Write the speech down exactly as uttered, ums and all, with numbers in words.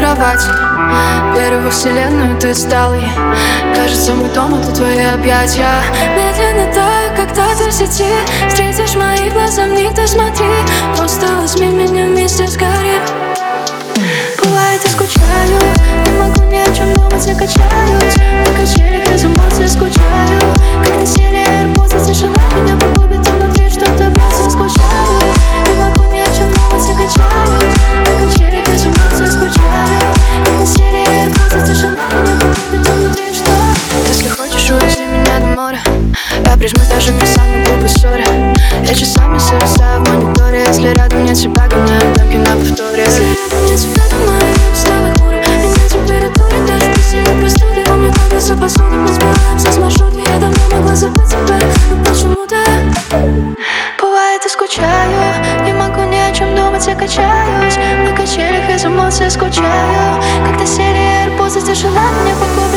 кровать. Верю во вселенную, ты сталый. Кажется, мой дом — это твои объятия. Медленно так, когда ты в сети встретишь мои глаза, в них ты смотри. Просто возьми меня вместе с горы. Бывает, я скучаю, не могу ни о чем думать, я качаюсь на качелях, без эмоций скучаю. Как на серии AirPods, тишина меня погубит, а внутри что-то бьется. Скучаю, не могу ни о чем думать, я качаюсь на качелях, без эмоций скучаю. Как на серии AirPods, тишина меня погубит, а внутри что? Если хочешь, увези меня до моря, я прижмусь даже при самой глупой ссоре. Я часами зависаю в мониторе, если рядом нет тебя, гоняю танки на повторе. Если рядом нет тебя, думаю, я устала хмуро. И на температуре даже без сильной простуды. Помню, когда за посуду мы сбиваемся с маршрута. Я давно могла забыть тебя, но почему-то бывает, я скучаю, не могу ни о чем думать, я качаюсь на качелях, из эмоций скучаю. Когда серия AirPods, тишина меня погубит.